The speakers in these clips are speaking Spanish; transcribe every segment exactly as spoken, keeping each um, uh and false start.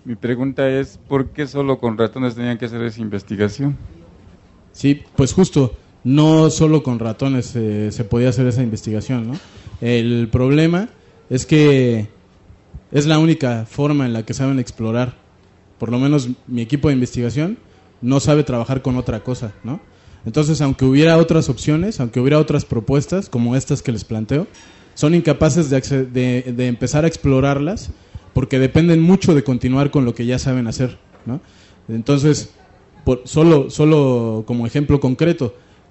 Mi pregunta es, ¿por qué solo con ratones tenían que hacer esa investigación? Sí, pues justo, no solo con ratones eh, se podía hacer esa investigación, ¿no? El problema es que es la única forma en la que saben explorar. Por lo menos mi equipo de investigación no sabe trabajar con otra cosa, ¿no? Entonces, aunque hubiera otras opciones, aunque hubiera otras propuestas, como estas que les planteo, son incapaces de, acceder, de, de empezar a explorarlas porque dependen mucho de continuar con lo que ya saben hacer, ¿no? Entonces, por, solo, solo como ejemplo concreto,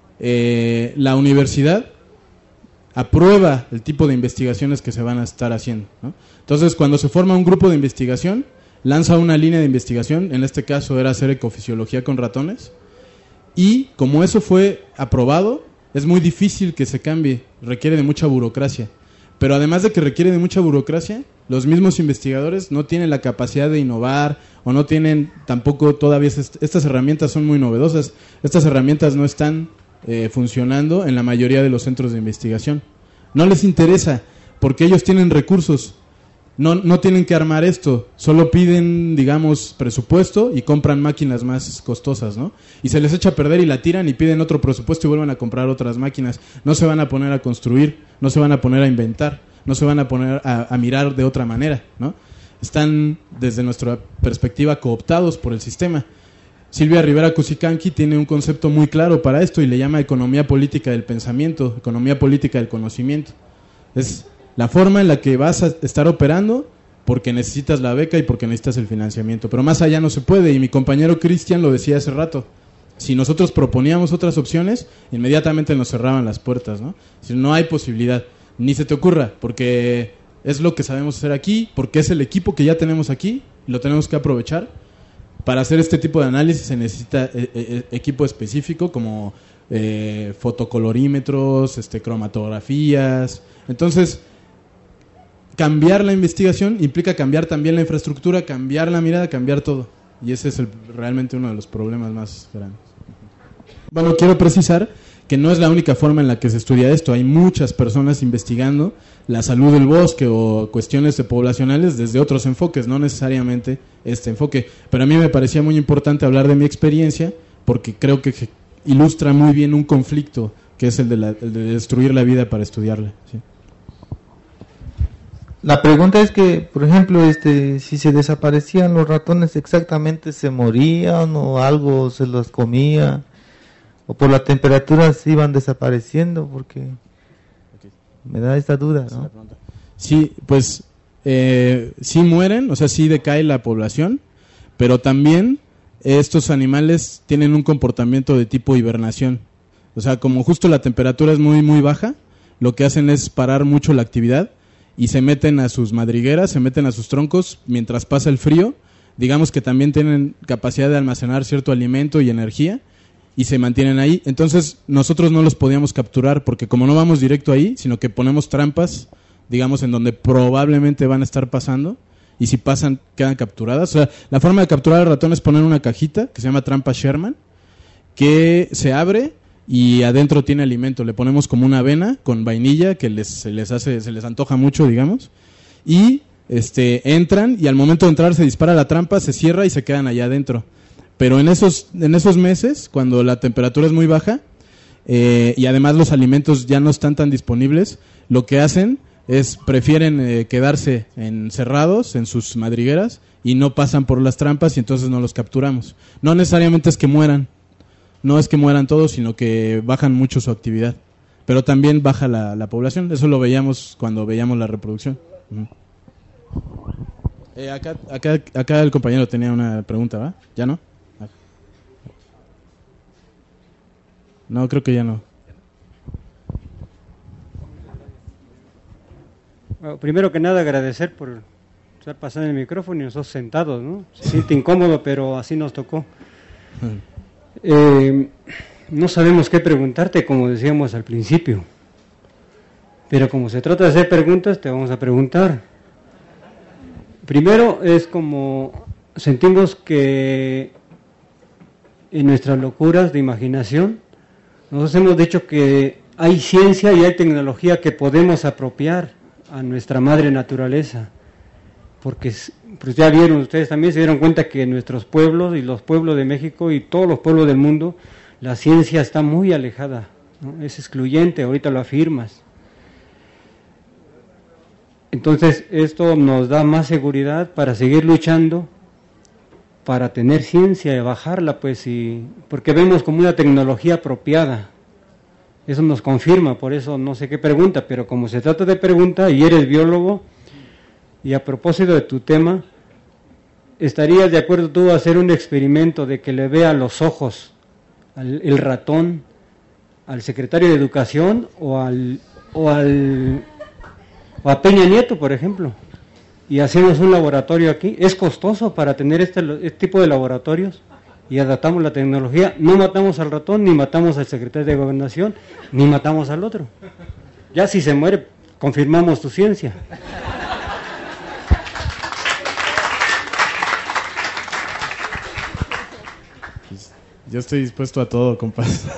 eh, la universidad aprueba el tipo de investigaciones que se van a estar haciendo, ¿no? Entonces, cuando se forma un grupo de investigación, lanza una línea de investigación, en este caso era hacer ecofisiología con ratones, y como eso fue aprobado, es muy difícil que se cambie, requiere de mucha burocracia. Pero además de que requiere de mucha burocracia, los mismos investigadores no tienen la capacidad de innovar o no tienen tampoco todavía... Est- estas herramientas son muy novedosas. Estas herramientas no están eh, funcionando en la mayoría de los centros de investigación. No les interesa porque ellos tienen recursos. No, no tienen que armar esto, solo piden, digamos, presupuesto y compran máquinas más costosas, ¿no? Y se les echa a perder y la tiran y piden otro presupuesto y vuelven a comprar otras máquinas. No se van a poner a construir, no se van a poner a inventar, no se van a poner a, a mirar de otra manera, ¿no? Están, desde nuestra perspectiva, cooptados por el sistema. Silvia Rivera Cusicanqui tiene un concepto muy claro para esto y le llama economía política del pensamiento, economía política del conocimiento. Es la forma en la que vas a estar operando porque necesitas la beca y porque necesitas el financiamiento. Pero más allá no se puede, y mi compañero Cristian lo decía hace rato. Si nosotros proponíamos otras opciones, inmediatamente nos cerraban las puertas, ¿no? Si no hay posibilidad, ni se te ocurra, porque es lo que sabemos hacer aquí, porque es el equipo que ya tenemos aquí, y lo tenemos que aprovechar. Para hacer este tipo de análisis se necesita eh, eh, equipo específico, como eh, fotocolorímetros, este, cromatografías. Entonces, cambiar la investigación implica cambiar también la infraestructura, cambiar la mirada, cambiar todo. Y ese es el, realmente uno de los problemas más grandes. Bueno, quiero precisar que no es la única forma en la que se estudia esto. Hay muchas personas investigando la salud del bosque o cuestiones de poblacionales desde otros enfoques, no necesariamente este enfoque. Pero a mí me parecía muy importante hablar de mi experiencia porque creo que ilustra muy bien un conflicto que es el de, la, el de destruir la vida para estudiarla, ¿sí? La pregunta es que, por ejemplo, este, si se desaparecían los ratones, exactamente se morían o algo se los comía, o por la temperatura se iban desapareciendo, porque okay. Me da esta duda, ¿no? Sí, pues eh, sí mueren, o sea, sí decae la población, pero también estos animales tienen un comportamiento de tipo hibernación. O sea, como justo la temperatura es muy, muy baja, lo que hacen es parar mucho la actividad y se meten a sus madrigueras, se meten a sus troncos mientras pasa el frío. Digamos que también tienen capacidad de almacenar cierto alimento y energía y se mantienen ahí. Entonces nosotros no los podíamos capturar porque como no vamos directo ahí, sino que ponemos trampas, digamos, en donde probablemente van a estar pasando, y si pasan quedan capturadas. O sea, la forma de capturar al ratón es poner una cajita que se llama trampa Sherman, que se abre y adentro tiene alimento. Le ponemos como una avena con vainilla que les, se les hace, se les antoja mucho, digamos, y este entran y al momento de entrar se dispara la trampa, se cierra y se quedan allá adentro. Pero en esos en esos meses, cuando la temperatura es muy baja eh, y además los alimentos ya no están tan disponibles, lo que hacen es prefieren eh, quedarse encerrados en sus madrigueras y no pasan por las trampas y entonces no los capturamos. No necesariamente es que mueran. No es que mueran todos, sino que bajan mucho su actividad. Pero también baja la, la población. Eso lo veíamos cuando veíamos la reproducción. Uh-huh. Eh, acá, acá, acá el compañero tenía una pregunta, ¿va? ¿Ya no? No, creo que ya no. Bueno, primero que nada, agradecer por estar pasando el micrófono y nosotros sentados, ¿no? Se siente incómodo, pero así nos tocó. Eh, no sabemos qué preguntarte, como decíamos al principio, pero como se trata de hacer preguntas, te vamos a preguntar. Primero es como sentimos que en nuestras locuras de imaginación, nosotros hemos dicho que hay ciencia y hay tecnología que podemos apropiar a nuestra madre naturaleza, porque pues ya vieron, ustedes también se dieron cuenta que nuestros pueblos y los pueblos de México y todos los pueblos del mundo, la ciencia está muy alejada, ¿no? Es excluyente, ahorita lo afirmas. Entonces esto nos da más seguridad para seguir luchando, para tener ciencia y bajarla, pues, y porque vemos como una tecnología apropiada. Eso nos confirma, por eso no sé qué pregunta, pero como se trata de pregunta y eres biólogo, y a propósito de tu tema, ¿estarías de acuerdo tú a hacer un experimento de que le vea los ojos al el ratón al secretario de Educación o al o al o a Peña Nieto, por ejemplo, y hacemos un laboratorio aquí? Es costoso para tener este, este tipo de laboratorios y adaptamos la tecnología. No matamos al ratón, ni matamos al secretario de Gobernación, ni matamos al otro. Ya si se muere, confirmamos tu ciencia. Yo estoy dispuesto a todo, compas.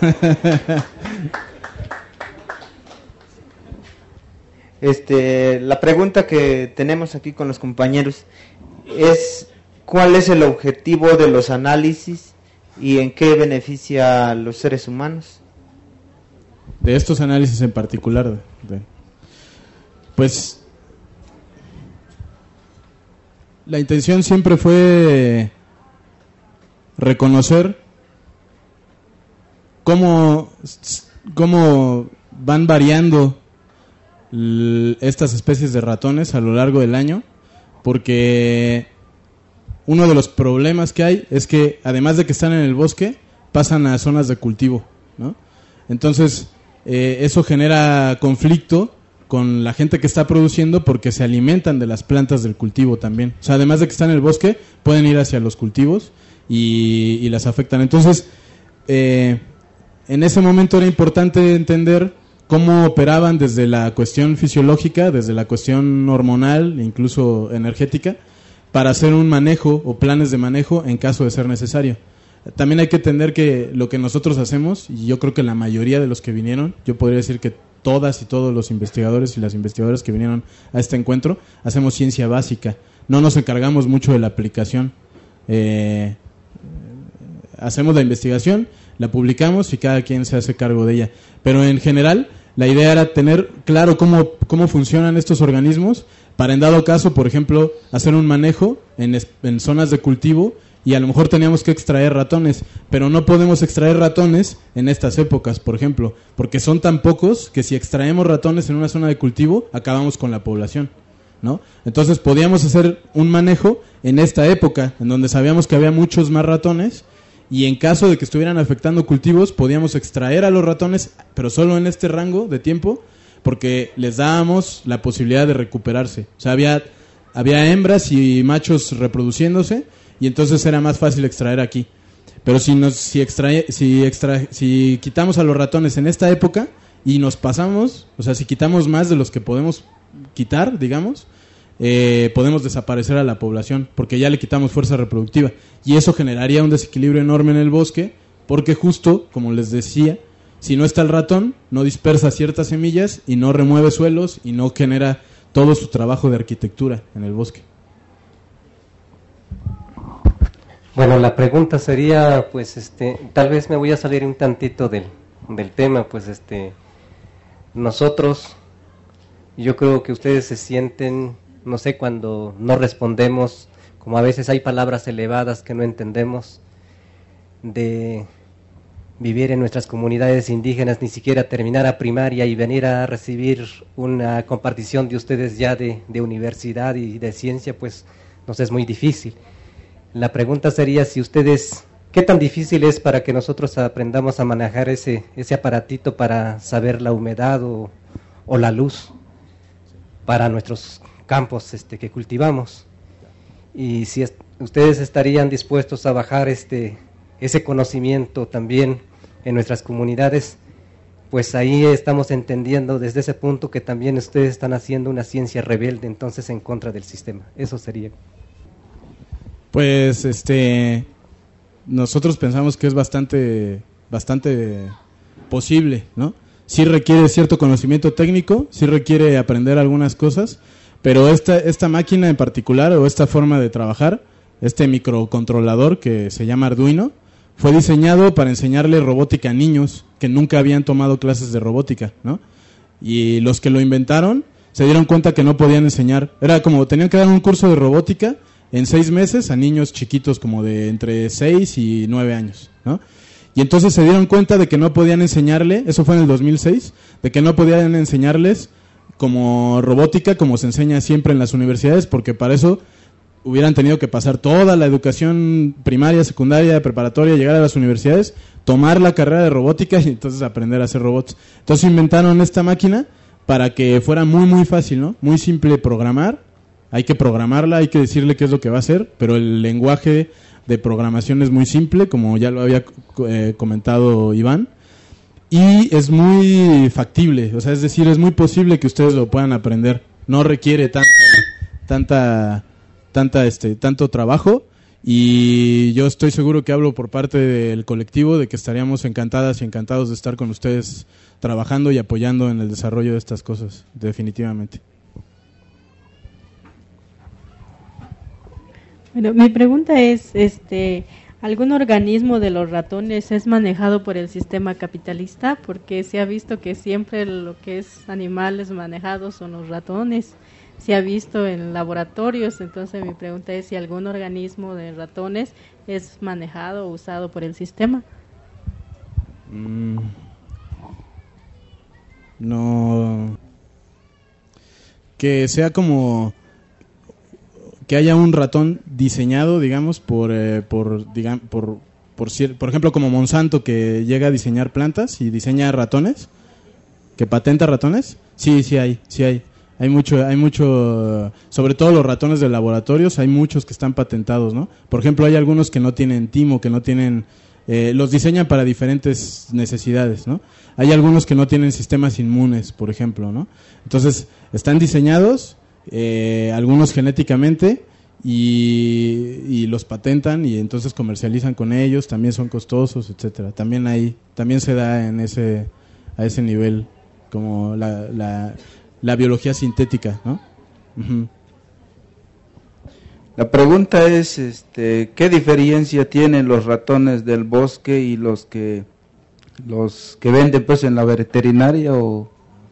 Este, la pregunta que tenemos aquí con los compañeros es: ¿cuál es el objetivo de los análisis y en qué beneficia a los seres humanos? De estos análisis en particular, de, pues la intención siempre fue reconocer cómo, cómo van variando l- estas especies de ratones a lo largo del año, porque uno de los problemas que hay es que, además de que están en el bosque, pasan a zonas de cultivo, ¿no? Entonces, eh, eso genera conflicto con la gente que está produciendo, porque se alimentan de las plantas del cultivo también. O sea, además de que están en el bosque, pueden ir hacia los cultivos y, y las afectan. Entonces, eh, en ese momento era importante entender cómo operaban desde la cuestión fisiológica, desde la cuestión hormonal, incluso energética, para hacer un manejo o planes de manejo en caso de ser necesario. También hay que entender que lo que nosotros hacemos, y yo creo que la mayoría de los que vinieron, yo podría decir que todas y todos los investigadores y las investigadoras que vinieron a este encuentro, hacemos ciencia básica. No nos encargamos mucho de la aplicación. Eh, hacemos la investigación, la publicamos y cada quien se hace cargo de ella. Pero en general, la idea era tener claro cómo, cómo funcionan estos organismos, para, en dado caso, por ejemplo, hacer un manejo en, en zonas de cultivo, y a lo mejor teníamos que extraer ratones, pero no podemos extraer ratones en estas épocas, por ejemplo, porque son tan pocos que si extraemos ratones en una zona de cultivo, acabamos con la población, ¿no? Entonces podíamos hacer un manejo en esta época, en donde sabíamos que había muchos más ratones, y en caso de que estuvieran afectando cultivos, podíamos extraer a los ratones, pero solo en este rango de tiempo, porque les dábamos la posibilidad de recuperarse. O sea, había, había hembras y machos reproduciéndose, y entonces era más fácil extraer aquí. Pero si nos si extrae, si extra, si quitamos a los ratones en esta época y nos pasamos, o sea, si quitamos más de los que podemos quitar, digamos, eh, podemos desaparecer a la población, porque ya le quitamos fuerza reproductiva, y eso generaría un desequilibrio enorme en el bosque, porque justo, como les decía, si no está el ratón, no dispersa ciertas semillas y no remueve suelos y no genera todo su trabajo de arquitectura en el bosque. Bueno, la pregunta sería, pues, este, tal vez me voy a salir un tantito del, del tema, pues, este, nosotros, yo creo que ustedes se sienten, no sé, cuando no respondemos, como a veces hay palabras elevadas que no entendemos, de vivir en nuestras comunidades indígenas, ni siquiera terminar a primaria y venir a recibir una compartición de ustedes ya de, de universidad y de ciencia, pues, nos es muy difícil. La pregunta sería si ustedes, ¿qué tan difícil es para que nosotros aprendamos a manejar ese ese aparatito para saber la humedad o, o la luz para nuestros campos este, que cultivamos? Y si es, ustedes estarían dispuestos a bajar este ese conocimiento también en nuestras comunidades, pues ahí estamos entendiendo desde ese punto que también ustedes están haciendo una ciencia rebelde, entonces en contra del sistema. Eso sería. Pues este nosotros pensamos que es bastante bastante posible, ¿no? Sí requiere cierto conocimiento técnico, sí requiere aprender algunas cosas, Pero esta, esta máquina en particular, o esta forma de trabajar, este microcontrolador que se llama Arduino, fue diseñado para enseñarle robótica a niños que nunca habían tomado clases de robótica, ¿no? Y los que lo inventaron se dieron cuenta que no podían enseñar. Era como, tenían que dar un curso de robótica en seis meses a niños chiquitos como de entre seis y nueve años, ¿no? Y entonces se dieron cuenta de que no podían enseñarle, eso fue en el dos mil seis, de que no podían enseñarles como robótica como se enseña siempre en las universidades, porque para eso hubieran tenido que pasar toda la educación primaria, secundaria, preparatoria, llegar a las universidades, tomar la carrera de robótica y entonces aprender a hacer robots. Entonces inventaron esta máquina para que fuera muy muy fácil, ¿no? Muy simple programar. Hay que programarla, hay que decirle qué es lo que va a hacer, pero el lenguaje de programación es muy simple, como ya lo había eh, comentado Iván, y es muy factible, o sea, es decir, es muy posible que ustedes lo puedan aprender. No requiere tanta, tanta, tanta, este, tanto trabajo, y yo estoy seguro que hablo por parte del colectivo de que estaríamos encantadas y encantados de estar con ustedes trabajando y apoyando en el desarrollo de estas cosas, definitivamente. Bueno, mi pregunta es, este, ¿algún organismo de los ratones es manejado por el sistema capitalista? Porque se ha visto que siempre lo que es animales manejados son los ratones. Se ha visto en laboratorios, entonces mi pregunta es si algún organismo de ratones es manejado o usado por el sistema. Mm, no, que sea como que haya un ratón diseñado, digamos, por eh, por digamos por por por ejemplo como Monsanto, que llega a diseñar plantas y diseña ratones, que patenta ratones. Sí, sí hay, sí hay. Hay mucho, hay mucho, sobre todo los ratones de laboratorios, hay muchos que están patentados, ¿no? Por ejemplo, hay algunos que no tienen timo, que no tienen, eh, los diseñan para diferentes necesidades, ¿no? Hay algunos que no tienen sistemas inmunes, por ejemplo, ¿no? Entonces, están diseñados, eh, algunos genéticamente, y, y los patentan y entonces comercializan con ellos, también son costosos, etcétera. También hay, también se da en ese, a ese nivel, como la, la la biología sintética, ¿no? Uh-huh. La pregunta es, este, ¿qué diferencia tienen los ratones del bosque y los que los que venden pues en la veterinaria? O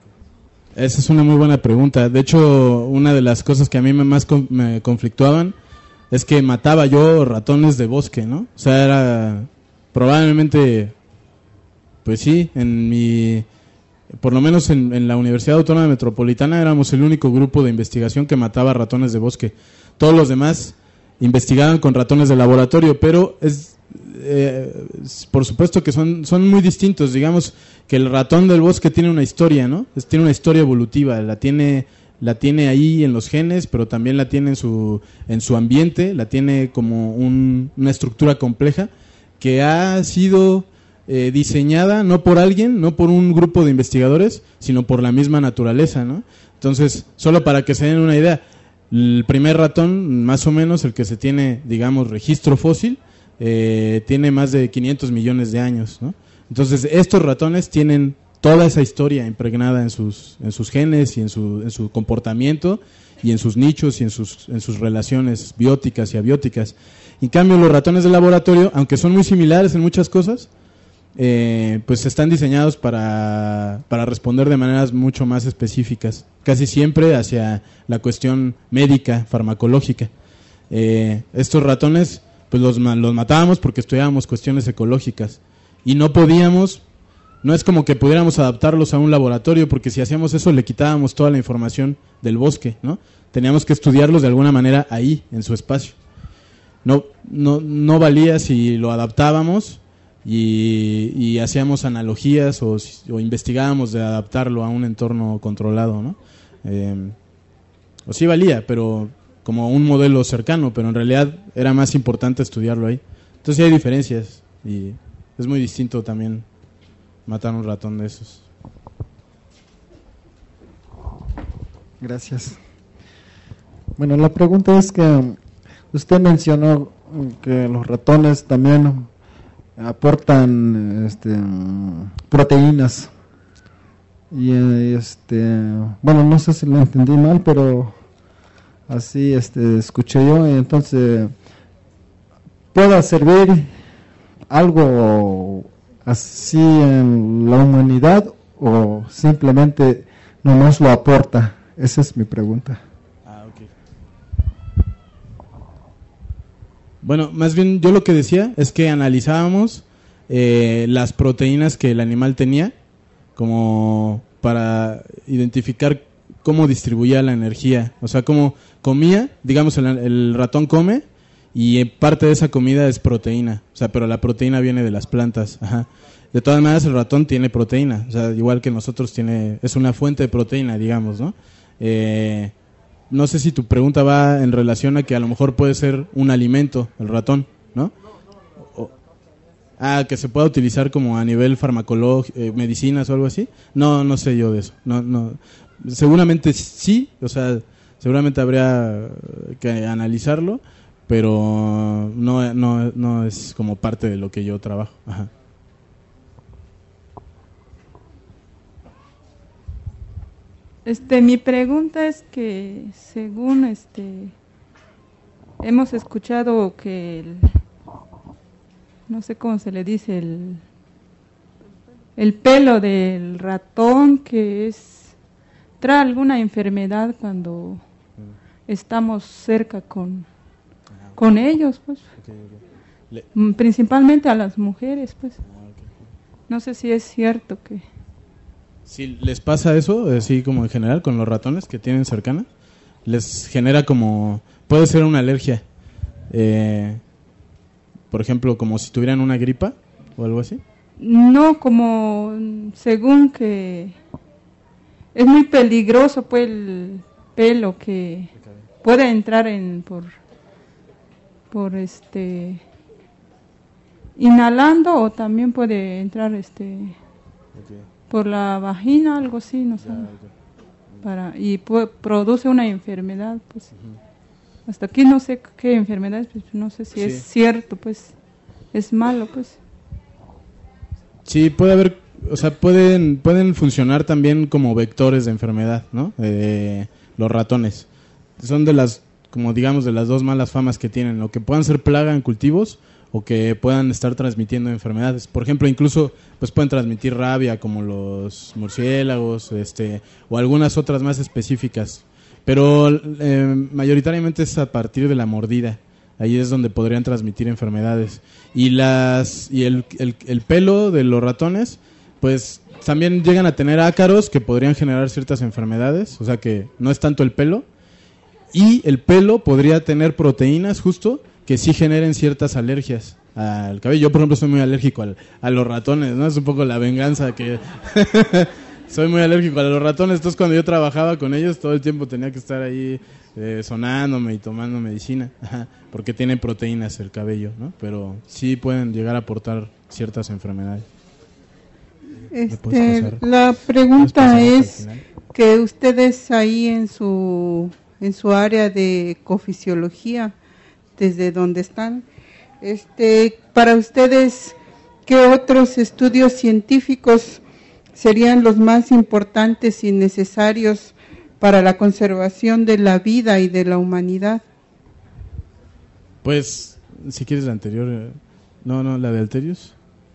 esa es una muy buena pregunta. De hecho, una de las cosas que a mí me más con, me conflictuaban es que mataba yo ratones de bosque, ¿no? O sea, era probablemente, pues sí, en mi por lo menos en, en la Universidad Autónoma Metropolitana éramos el único grupo de investigación que mataba ratones de bosque. Todos los demás investigaban con ratones de laboratorio, pero es, eh, es por supuesto que son, son muy distintos. Digamos que el ratón del bosque tiene una historia, ¿no? Es, tiene una historia evolutiva, la tiene, la tiene ahí en los genes, pero también la tiene en su, en su ambiente, la tiene como un, una estructura compleja que ha sido Eh, diseñada no por alguien, no por un grupo de investigadores, sino por la misma naturaleza, ¿no? Entonces, solo para que se den una idea, el primer ratón, más o menos, el que se tiene, digamos, registro fósil, eh, tiene más de quinientos millones de años, ¿no? Entonces, estos ratones tienen toda esa historia impregnada en sus, en sus genes y en su, en su comportamiento y en sus nichos y en sus, en sus relaciones bióticas y abióticas. En cambio, los ratones de laboratorio, aunque son muy similares en muchas cosas, Eh, pues están diseñados para, para responder de maneras mucho más específicas, casi siempre hacia la cuestión médica, farmacológica. Eh, estos ratones, pues los, los matábamos porque estudiábamos cuestiones ecológicas y no podíamos, no es como que pudiéramos adaptarlos a un laboratorio, porque si hacíamos eso le quitábamos toda la información del bosque, ¿no? Teníamos que estudiarlos de alguna manera ahí, en su espacio. No, no, no valía si lo adaptábamos Y, y hacíamos analogías o, o investigábamos de adaptarlo a un entorno controlado, ¿no? Eh, o sí valía, pero como un modelo cercano, pero en realidad era más importante estudiarlo ahí. Entonces sí hay diferencias y es muy distinto también matar un ratón de esos. Gracias. Bueno, la pregunta es que usted mencionó que los ratones también aportan este, proteínas y este, bueno, no sé si lo entendí mal, pero así este, escuché yo, y entonces, ¿pueda servir algo así en la humanidad o simplemente no nos lo aporta? Esa es mi pregunta. Ah, ok. Bueno, más bien yo lo que decía es que analizábamos eh, las proteínas que el animal tenía como para identificar cómo distribuía la energía, o sea, cómo comía, digamos, el, el ratón come y parte de esa comida es proteína, o sea, pero la proteína viene de las plantas, ajá. De todas maneras el ratón tiene proteína, o sea, igual que nosotros tiene, es una fuente de proteína, digamos, ¿no? Eh, no sé si tu pregunta va en relación a que a lo mejor puede ser un alimento el ratón, ¿no? O, ah, que se pueda utilizar como a nivel farmacológico, eh, medicinas o algo así. No, no sé yo de eso. No, no. Seguramente sí, o sea, seguramente habría que analizarlo, pero no, no, no es como parte de lo que yo trabajo. Ajá. Este, mi pregunta es que según este hemos escuchado que el, no sé cómo se le dice, el el pelo del ratón que es trae alguna enfermedad cuando estamos cerca con con ellos, pues, okay, okay. Principalmente a las mujeres, pues. No sé si es cierto que si les pasa eso, así como en general con los ratones que tienen cercana, les genera como, puede ser una alergia, eh, por ejemplo, como si tuvieran una gripa o algo así. No, como según que es muy peligroso, pues, el pelo que puede entrar en por por este inhalando o también puede entrar este okay. por la vagina, algo así, no sé, para y puede, produce una enfermedad, pues. Uh-huh. Hasta aquí no sé qué enfermedad, pues, no sé si sí. es cierto, pues, es malo, pues. Sí, puede haber, o sea, pueden pueden funcionar también como vectores de enfermedad, ¿no? Eh, los ratones son de las, como digamos, de las dos malas famas que tienen, o que puedan ser plaga en cultivos o que puedan estar transmitiendo enfermedades. Por ejemplo, incluso pues pueden transmitir rabia como los murciélagos, este, o algunas otras más específicas. Pero eh, mayoritariamente es a partir de la mordida. Ahí es donde podrían transmitir enfermedades. Y las y el, el, el pelo de los ratones, pues también llegan a tener ácaros que podrían generar ciertas enfermedades. O sea que no es tanto el pelo. Y el pelo podría tener proteínas justo que sí generen ciertas alergias al cabello. Yo, por ejemplo, soy muy alérgico al, a los ratones, ¿no? Es un poco la venganza que... soy muy alérgico a los ratones, entonces cuando yo trabajaba con ellos todo el tiempo tenía que estar ahí eh, sonándome y tomando medicina, porque tiene proteínas el cabello, ¿no? Pero sí pueden llegar a aportar ciertas enfermedades. Este, la pregunta es que ustedes ahí en su en su área de ecofisiología, desde donde están, este, para ustedes, ¿qué otros estudios científicos serían los más importantes y necesarios para la conservación de la vida y de la humanidad? Pues, si quieres la anterior, no, no, la de Alterius.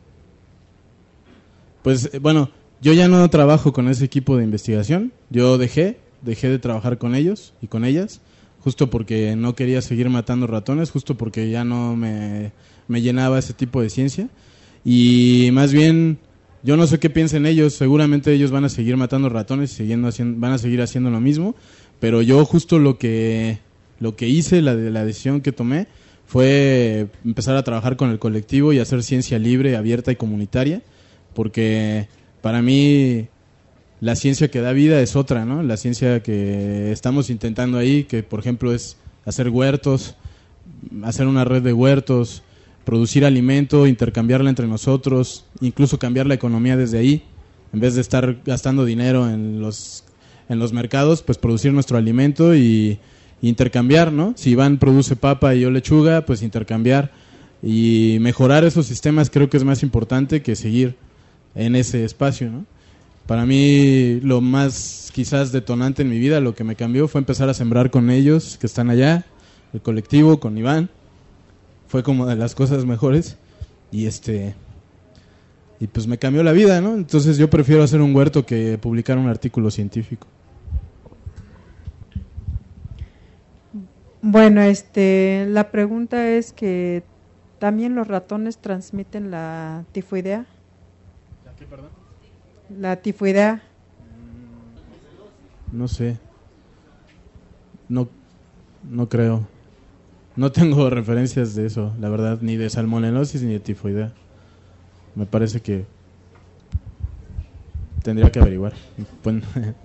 Pues, bueno, yo ya no trabajo con ese equipo de investigación, yo dejé, dejé de trabajar con ellos y con ellas, justo porque no quería seguir matando ratones, justo porque ya no me, me llenaba ese tipo de ciencia, y más bien... Yo no sé qué piensen ellos, seguramente ellos van a seguir matando ratones y siguiendo haciendo, van a seguir haciendo lo mismo, pero yo justo lo que lo que hice, la, la decisión que tomé, fue empezar a trabajar con el colectivo y hacer ciencia libre, abierta y comunitaria, porque para mí la ciencia que da vida es otra, ¿no? La ciencia que estamos intentando ahí, que por ejemplo es hacer huertos, hacer una red de huertos, producir alimento, intercambiarla entre nosotros, incluso cambiar la economía desde ahí, en vez de estar gastando dinero en los en los mercados, pues producir nuestro alimento y, y intercambiar, ¿no? Si Iván produce papa y yo lechuga, pues intercambiar y mejorar esos sistemas creo que es más importante que seguir en ese espacio, ¿no? Para mí lo más quizás detonante en mi vida, lo que me cambió fue empezar a sembrar con ellos que están allá, el colectivo, con Iván. Fue como de las cosas mejores y este y pues me cambió la vida, ¿no? Entonces yo prefiero hacer un huerto que publicar un artículo científico. Bueno, este, la pregunta es que también los ratones transmiten la tifoidea. ¿La qué, perdón? La tifoidea. No sé. No, no creo. No tengo referencias de eso, la verdad, ni de salmonelosis ni de tifoidea. Me parece que tendría que averiguar. Bueno.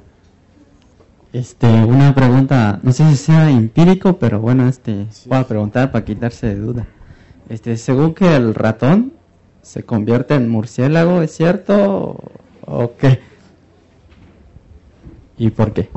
Este, una pregunta, no sé si sea empírico, pero bueno, este, sí. Voy a preguntar para quitarse de duda. Este, según que el ratón se convierte en murciélago, ¿es cierto o qué? ¿Y por qué?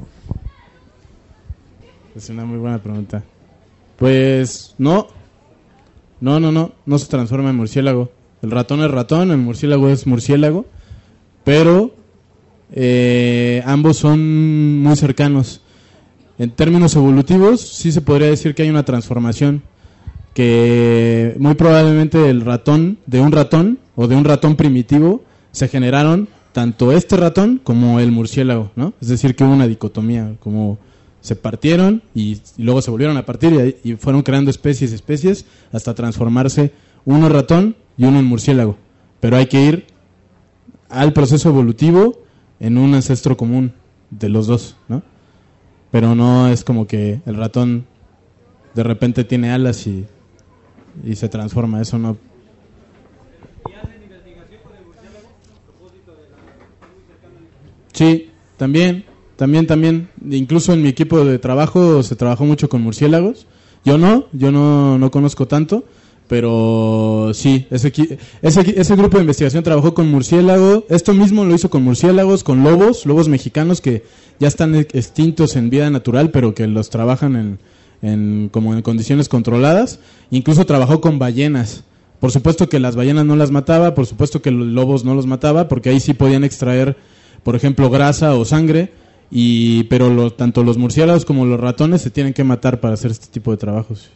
Es una muy buena pregunta. Pues no, no, no, no, no se transforma en murciélago. El ratón es ratón, el murciélago es murciélago, pero eh, ambos son muy cercanos. En términos evolutivos, sí se podría decir que hay una transformación, que muy probablemente el ratón, de un ratón o de un ratón primitivo, se generaron tanto este ratón como el murciélago, ¿no? Es decir, que hubo una dicotomía, como se partieron y, y luego se volvieron a partir y, y fueron creando especies, especies, hasta transformarse uno en ratón y uno en murciélago. Pero hay que ir al proceso evolutivo en un ancestro común de los dos, ¿no? Pero no es como que el ratón de repente tiene alas y, y se transforma, eso no. ¿Y hacen investigación con el murciélago a propósito de la muy cercana? Sí, también, también, también. Incluso en mi equipo de trabajo se trabajó mucho con murciélagos. Yo no, yo no, no conozco tanto, pero sí, ese, ese, ese grupo de investigación trabajó con murciélago. Esto mismo lo hizo con murciélagos, con lobos, lobos mexicanos que ya están extintos en vida natural, pero que los trabajan en, en como en condiciones controladas. Incluso trabajó con ballenas. Por supuesto que las ballenas no las mataba, por supuesto que los lobos no los mataba, porque ahí sí podían extraer, por ejemplo, grasa o sangre, y pero lo, tanto los murciélagos como los ratones se tienen que matar para hacer este tipo de trabajos.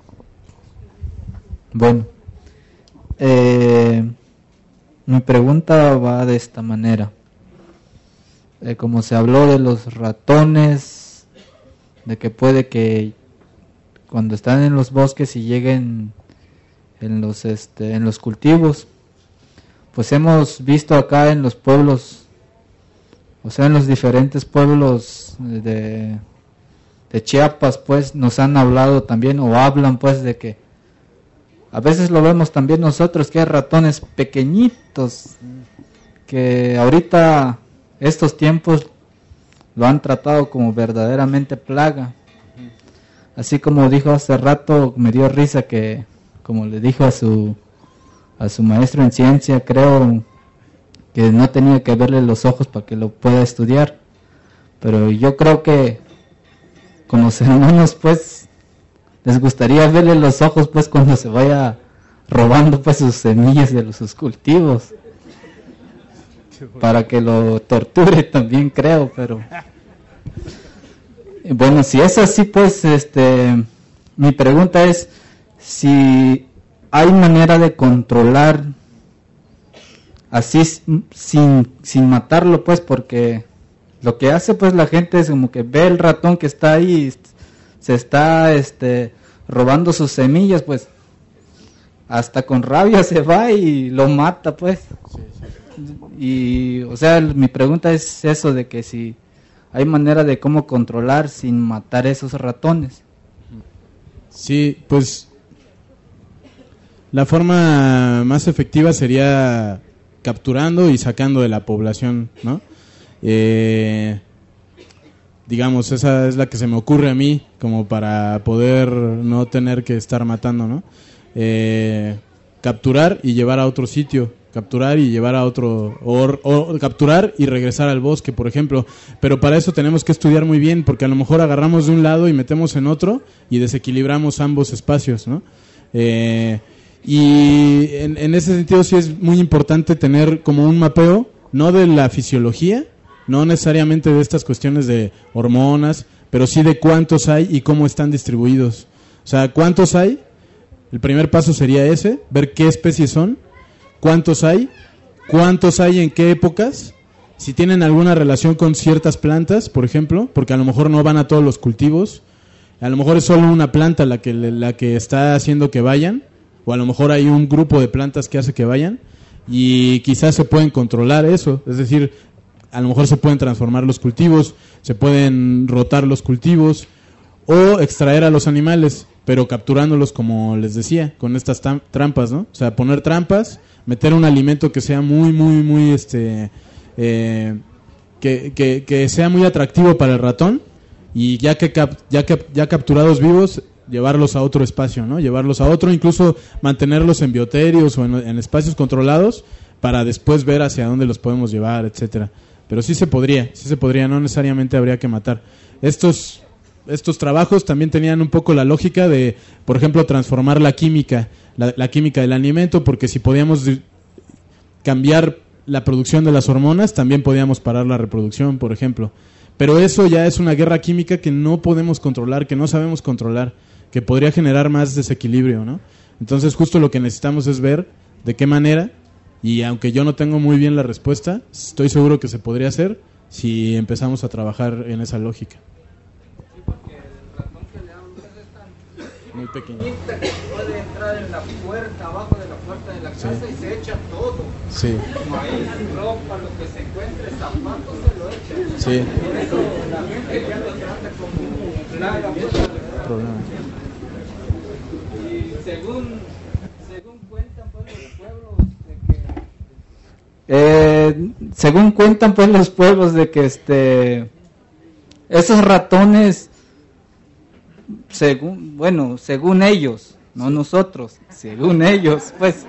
Bueno, eh, mi pregunta va de esta manera. Eh, como se habló de los ratones, de que puede que cuando están en los bosques y lleguen en los este en los cultivos, pues hemos visto acá en los pueblos, o sea, en los diferentes pueblos de, de Chiapas, pues nos han hablado también o hablan pues de que a veces lo vemos también nosotros, que hay ratones pequeñitos que ahorita estos tiempos lo han tratado como verdaderamente plaga. Así como dijo hace rato, me dio risa que, como le dijo a su a su maestro en ciencia, creo que no tenía que verle los ojos para que lo pueda estudiar. Pero yo creo que con los hermanos, pues, les gustaría verle los ojos, pues, cuando se vaya robando, pues, sus semillas de los, sus cultivos. Para que lo torture también, creo, pero... Bueno, si es así, pues, este... mi pregunta es si hay manera de controlar así sin, sin matarlo, pues, porque lo que hace, pues, la gente es como que ve el ratón que está ahí y se está este robando sus semillas, pues hasta con rabia se va y lo mata, pues. Sí, sí. Y o sea, mi pregunta es eso, de que si hay manera de cómo controlar sin matar esos ratones. Sí, pues la forma más efectiva sería capturando y sacando de la población, ¿no? Eh, digamos, esa es la que se me ocurre a mí, como para poder no tener que estar matando, ¿no? Eh, capturar y llevar a otro sitio, capturar y llevar a otro, o, o capturar y regresar al bosque, por ejemplo. Pero para eso tenemos que estudiar muy bien, porque a lo mejor agarramos de un lado y metemos en otro y desequilibramos ambos espacios, ¿no? Eh, y en, en ese sentido sí es muy importante tener como un mapeo no de la fisiología, no necesariamente de estas cuestiones de hormonas, pero sí de cuántos hay y cómo están distribuidos. O sea, ¿cuántos hay? El primer paso sería ese, ver qué especies son, cuántos hay, cuántos hay en qué épocas, si tienen alguna relación con ciertas plantas, por ejemplo, porque a lo mejor no van a todos los cultivos, a lo mejor es solo una planta la que, la que está haciendo que vayan, o a lo mejor hay un grupo de plantas que hace que vayan, y quizás se pueden controlar eso, es decir, a lo mejor se pueden transformar los cultivos, se pueden rotar los cultivos, o extraer a los animales, pero capturándolos, como les decía, con estas tam- trampas, ¿no? O sea, poner trampas, meter un alimento que sea muy, muy, muy, este, eh, que, que, que sea muy atractivo para el ratón, y ya que cap- ya que ya capturados vivos, llevarlos a otro espacio, ¿no? Llevarlos a otro, incluso mantenerlos en bioterios o en, en espacios controlados para después ver hacia dónde los podemos llevar, etcétera. Pero sí se podría, sí se podría, no necesariamente habría que matar. Estos estos trabajos también tenían un poco la lógica de, por ejemplo, transformar la química, la, la química del alimento, porque si podíamos cambiar la producción de las hormonas, también podíamos parar la reproducción, por ejemplo. Pero eso ya es una guerra química que no podemos controlar, que no sabemos controlar, que podría generar más desequilibrio, ¿no? Entonces, justo lo que necesitamos es ver de qué manera, y aunque yo no tengo muy bien la respuesta, estoy seguro que se podría hacer si empezamos a trabajar en esa lógica. Muy pequeño. Puede entrar en la puerta, abajo de la puerta de la casa, sí, y se echa todo. Sí. Maíz, ropa, lo que se encuentre, zapatos, se lo echa. Sí. Por eso la gente ya lo trata como plaga. Pues, problema. Y según, según cuentan pues los pueblos de que... Eh, según cuentan pues los pueblos de que este esos ratones, según, bueno, según ellos, no nosotros, según ellos, pues,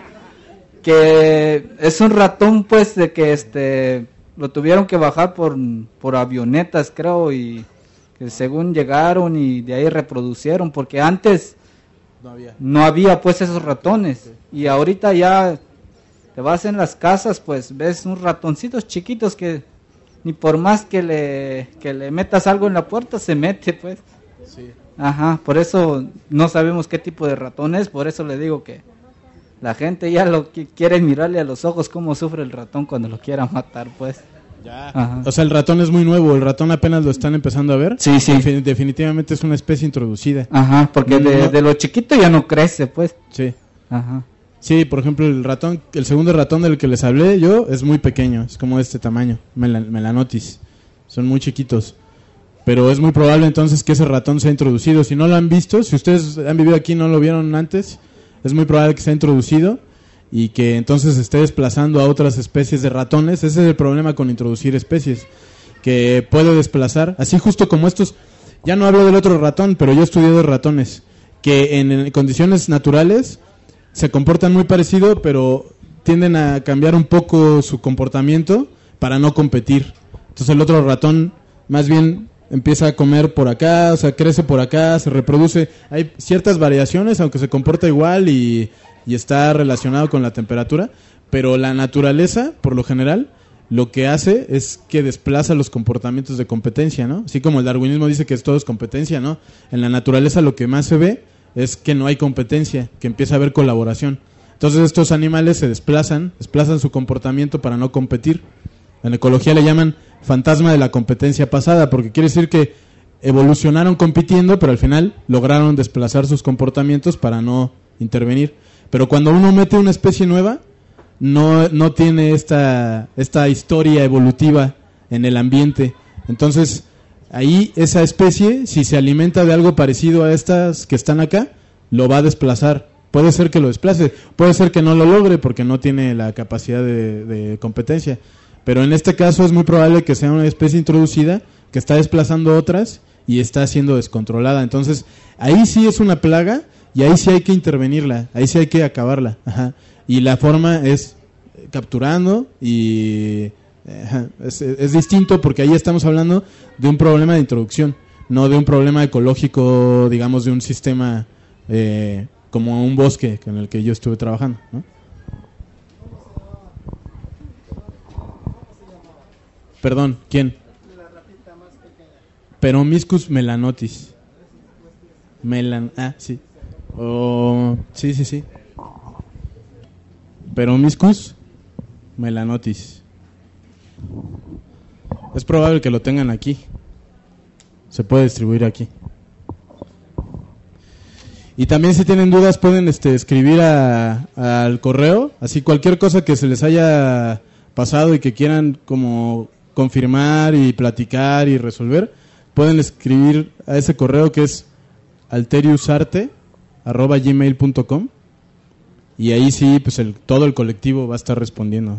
que es un ratón, pues, de que este, lo tuvieron que bajar por, por avionetas, creo, y que según llegaron y de ahí reproducieron, porque antes no había, no había pues, esos ratones, y ahorita ya te vas en las casas, pues, ves unos ratoncitos chiquitos que ni por más que le, que le metas algo en la puerta, se mete, pues. Sí. Ajá, por eso no sabemos qué tipo de ratón es, por eso le digo que la gente ya lo que quiere mirarle a los ojos cómo sufre el ratón cuando lo quiera matar, pues. Ya. Ajá. O sea, el ratón es muy nuevo, el ratón apenas lo están empezando a ver. Sí, sí. Defin- definitivamente es una especie introducida. Ajá, porque de, no. de lo chiquito ya no crece, pues. Sí. Ajá. Sí, por ejemplo, el ratón, el segundo ratón del que les hablé yo es muy pequeño, es como de este tamaño, Melan- melanotis. Son muy chiquitos. Pero es muy probable entonces que ese ratón sea introducido. Si no lo han visto, si ustedes han vivido aquí y no lo vieron antes, es muy probable que sea introducido y que entonces esté desplazando a otras especies de ratones. Ese es el problema con introducir especies, que puede desplazar, así justo como estos. Ya no hablo del otro ratón, pero yo he estudiado ratones, que en, en condiciones naturales se comportan muy parecido, pero tienden a cambiar un poco su comportamiento para no competir. Entonces el otro ratón más bien empieza a comer por acá, o sea, crece por acá, se reproduce. Hay ciertas variaciones, aunque se comporta igual y, y está relacionado con la temperatura, pero la naturaleza, por lo general, lo que hace es que desplaza los comportamientos de competencia, ¿no? Así como el darwinismo dice que es todo es competencia, ¿no? En la naturaleza lo que más se ve es que no hay competencia, que empieza a haber colaboración. Entonces estos animales se desplazan, desplazan su comportamiento para no competir. En ecología le llaman fantasma de la competencia pasada, porque quiere decir que evolucionaron compitiendo, pero al final lograron desplazar sus comportamientos para no intervenir. Pero cuando uno mete una especie nueva, no, no tiene esta, esta historia evolutiva en el ambiente. Entonces, ahí esa especie, si se alimenta de algo parecido a estas que están acá, lo va a desplazar. Puede ser que lo desplace, puede ser que no lo logre porque no tiene la capacidad de, de competencia. Pero en este caso es muy probable que sea una especie introducida que está desplazando otras y está siendo descontrolada. Entonces, ahí sí es una plaga y ahí sí hay que intervenirla, ahí sí hay que acabarla. Ajá. Y la forma es capturando y ajá, es, es distinto porque ahí estamos hablando de un problema de introducción, no de un problema ecológico, digamos, de un sistema eh, como un bosque en el que yo estuve trabajando, ¿no? Perdón, ¿quién? La ratita más pequeña. Peromyscus melanotis. Melan, ah, sí. Oh, sí, sí, sí. Peromyscus melanotis. Es probable que lo tengan aquí. Se puede distribuir aquí. Y también si tienen dudas pueden este, escribir a, al correo. Así cualquier cosa que se les haya pasado y que quieran como confirmar y platicar y resolver, pueden escribir a ese correo que es alteriusarte arroba gmail punto com y ahí sí pues el, todo el colectivo va a estar respondiendo.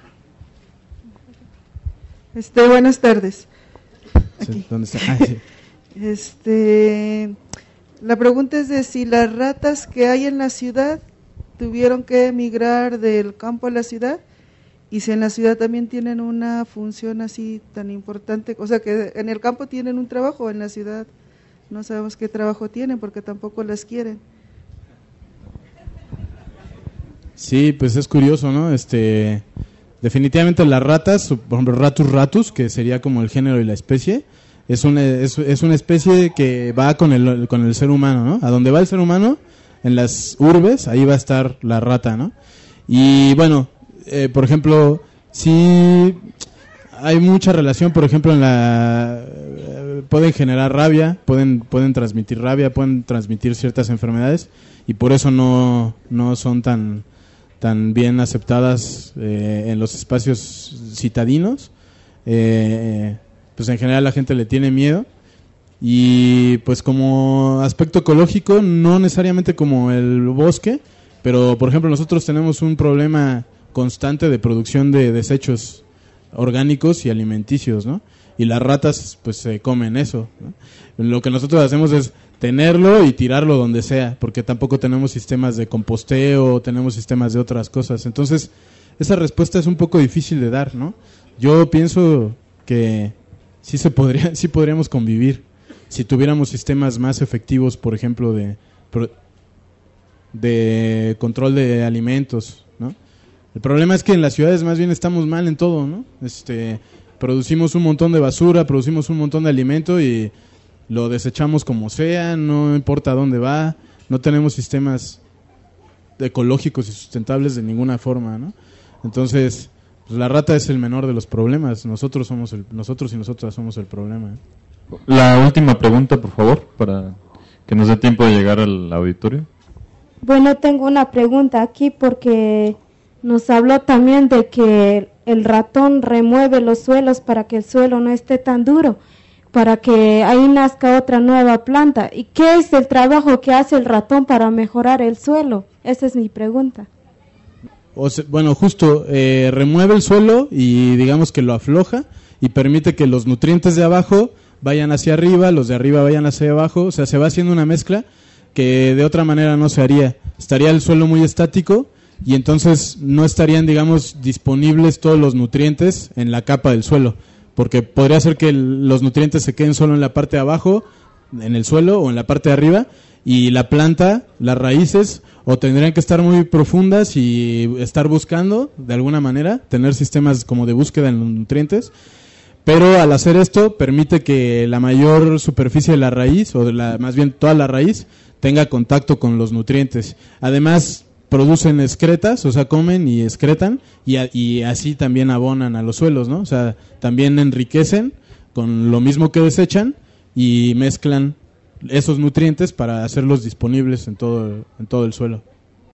Este, buenas tardes. Sí, ¿dónde está? Ah, sí. Este, la pregunta es de si las ratas que hay en la ciudad tuvieron que emigrar del campo a la ciudad y si en la ciudad también tienen una función así tan importante, o sea que en el campo tienen un trabajo, en la ciudad no sabemos qué trabajo tienen porque tampoco las quieren. Sí, pues es curioso, ¿no? Este, definitivamente las ratas, por ejemplo Ratus ratus, que sería como el género y la especie, es una, es, es una especie que va con el, con el ser humano, ¿no? A donde va el ser humano, en las urbes, ahí va a estar la rata, ¿no? Y bueno, eh, por ejemplo, sí hay mucha relación, por ejemplo, en la eh, pueden generar rabia, pueden pueden transmitir rabia, pueden transmitir ciertas enfermedades y por eso no no son tan tan bien aceptadas eh, en los espacios citadinos. Eh, pues en general la gente le tiene miedo y pues como aspecto ecológico no necesariamente como el bosque, pero por ejemplo nosotros tenemos un problema constante de producción de desechos orgánicos y alimenticios, ¿no? Y las ratas pues se comen eso, ¿no? Lo que nosotros hacemos es tenerlo y tirarlo donde sea, porque tampoco tenemos sistemas de composteo, tenemos sistemas de otras cosas. Entonces, esa respuesta es un poco difícil de dar, ¿no? Yo pienso que sí se podría, sí podríamos convivir si tuviéramos sistemas más efectivos, por ejemplo, de de control de alimentos, ¿no? El problema es que en las ciudades más bien estamos mal en todo, ¿no? Este, producimos un montón de basura, producimos un montón de alimento y lo desechamos como sea, no importa dónde va, no tenemos sistemas ecológicos y sustentables de ninguna forma, ¿no? Entonces, pues la rata es el menor de los problemas, nosotros somos el, nosotros y nosotras somos el problema. La última pregunta, por favor, para que nos dé tiempo de llegar al auditorio. Bueno, tengo una pregunta aquí porque nos habló también de que el ratón remueve los suelos para que el suelo no esté tan duro, para que ahí nazca otra nueva planta. ¿Y qué es el trabajo que hace el ratón para mejorar el suelo? Esa es mi pregunta. O sea, bueno, justo eh, remueve el suelo y digamos que lo afloja y permite que los nutrientes de abajo vayan hacia arriba, los de arriba vayan hacia abajo, o sea, se va haciendo una mezcla que de otra manera no se haría. Estaría el suelo muy estático y entonces no estarían, digamos, disponibles todos los nutrientes en la capa del suelo, porque podría ser que el, los nutrientes se queden solo en la parte de abajo, en el suelo o en la parte de arriba, y la planta, las raíces, o tendrían que estar muy profundas y estar buscando, de alguna manera, tener sistemas como de búsqueda en los nutrientes, pero al hacer esto permite que la mayor superficie de la raíz, o de la, más bien toda la raíz, tenga contacto con los nutrientes. Además, producen excretas, o sea, comen y excretan, y, a, y así también abonan a los suelos, ¿no? O sea, también enriquecen con lo mismo que desechan y mezclan esos nutrientes para hacerlos disponibles en todo, en todo el suelo.